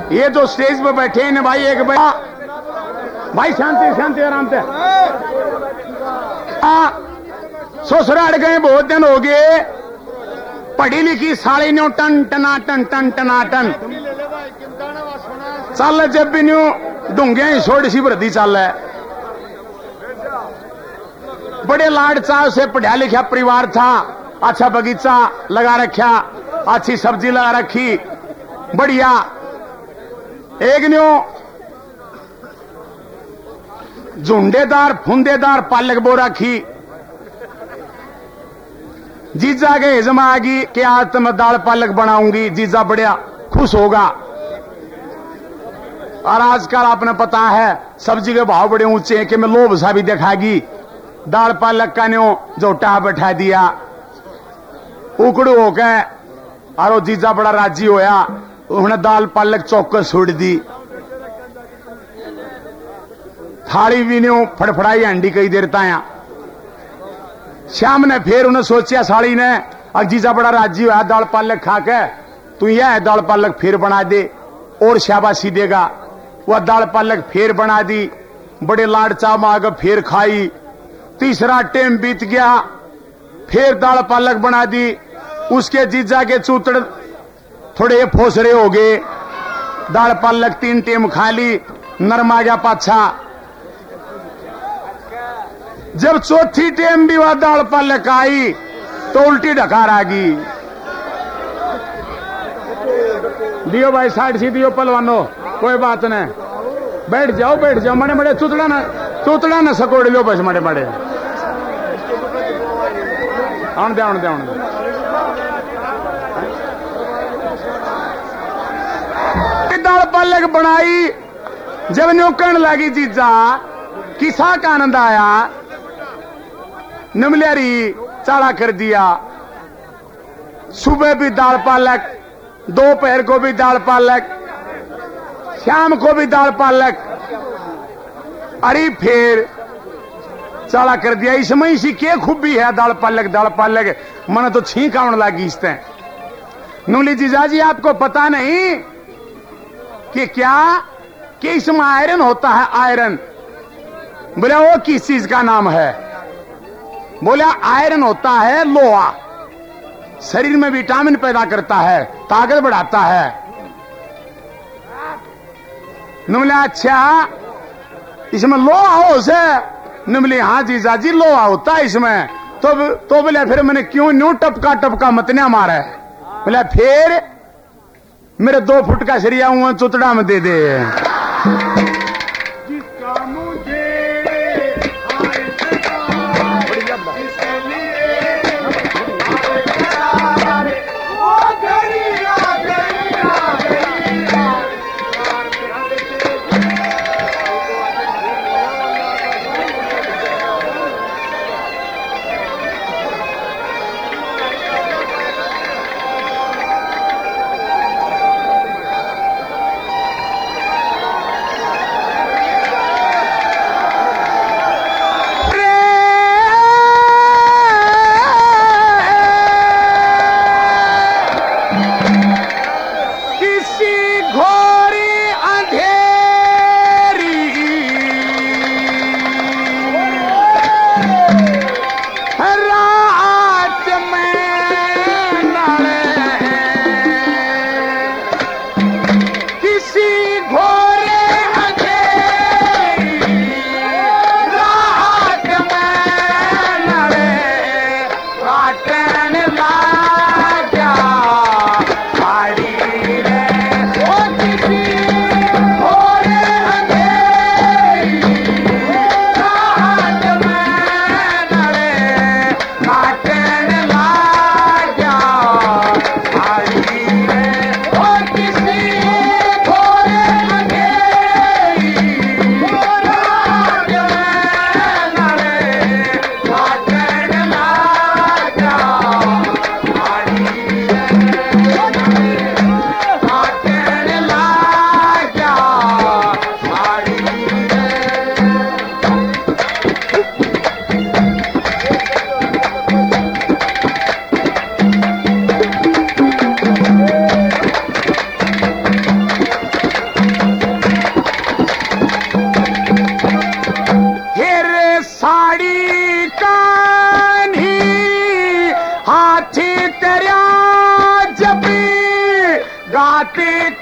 ये जो स्टेज पे बैठे हैं भाई, एक भाई शांति शांति आराम से। ससुराल गए बहुत दिन हो गए, पढ़ी लिखी साड़ी न्यू टन टना टन टन टना टन चल, जब भी न्यू ढूंगे ही छोड़ सी वृद्धि चल है। बड़े लाड चाव से पढ़ा लिखा परिवार था, अच्छा बगीचा लगा रखा, अच्छी सब्जी लगा रखी, बढ़िया। एक न्यू झुंडेदार फुंदेदार पालक बो रखी। जीजा के हजमा आगी कि आज तो मैं दाल पालक बनाऊंगी, जीजा बढ़िया खुश होगा। और आजकल आपने पता है सब्जी के भाव बड़े ऊंचे हैं कि मैं लोभ सा भी दिखागी, दाल पालक का न्यो जोटा बैठा दिया उकड़ू होके, और वो जीजा बड़ा राजी होया, उन्होंने दाल पालक चौकस छोड़ दी। थाली भी न्यो फड़फड़ाई हंडी कई देर ताया। श्याम ने फिर उन्हें सोचा साड़ी ने, अब जीजा बड़ा राजी हुआ दाल पालक खा के, तू यह दाल पालक फिर बना दे और शाबाशी देगा। वह दाल पालक फिर बना दी, बड़े लाड चाव मांग फिर खाई। तीसरा टाइम बीत गया, फिर दाल पालक बना दी। उसके जीजा के चूतड़ थोड़े फोसरे हो गए, दाल पालक 3 टाइम खा ली, नरमा गया पाछा। जब चौथी टाइम भी वह दाल पालक आई तो उल्टी ढकार आ गई। दियो भाई साइड सी दियो पलवानो, कोई बात नहीं, बैठ जाओ मड़े मड़े चुतड़ा ना सकोड़ लो बस मड़े मड़े। आने दे। दाल पालक बनाई, जब न्यू कहने लगी जीजा किसा का आनंद आया, निमलियारी चाड़ा कर दिया। सुबह भी दाल पालक, दोपहर को भी दाल पालक, शाम को भी दाल पालक, अरे फिर चाड़ा कर दिया। इसमें इसी क्या खूबी है दाल पालक मन तो छींक आने लगी इससे। नूली जीजा जी आपको पता नहीं कि क्या कि इसमें आयरन होता है, आयरन। बोले वो किस चीज का नाम है? बोले आयरन होता है लोहा, शरीर में विटामिन पैदा करता है, ताकत बढ़ाता है। बोले अच्छा इसमें लोहा हो से? बोले हाँ जीजा जी लोहा होता है इसमें। तो बोले फिर मैंने क्यों न्यू टपका मतनिया मारा है? बोले फिर मेरे 2 फुट का सरिया हुआ चुतड़ा में दे दे।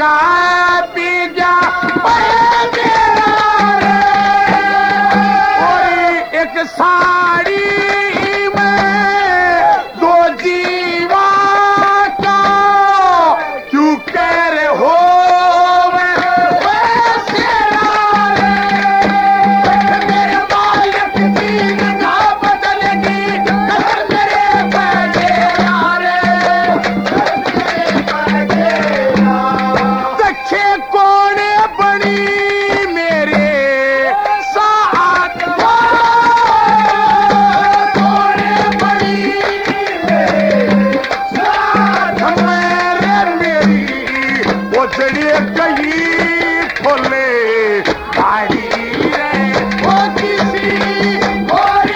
का पी जा एक साड़ी में दो जीवा का क्यों कह रहे हो मेरे मालिक की ना बदलेगी मेरे दक्षे कोने बनी मेरे साथ कहीं खोले भाई रे वो किसी और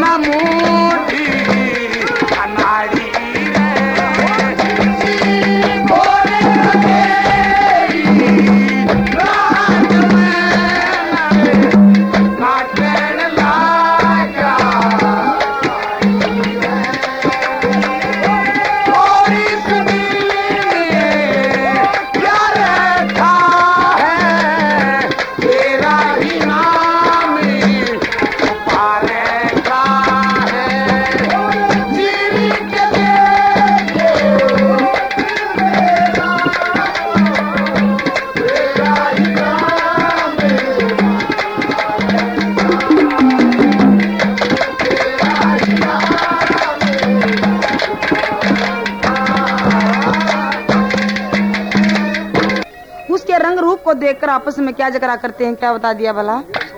न मूठी अनाड़ी उसके रंग रूप को देखकर आपस में क्या झगड़ा करते हैं, क्या बता दिया भला।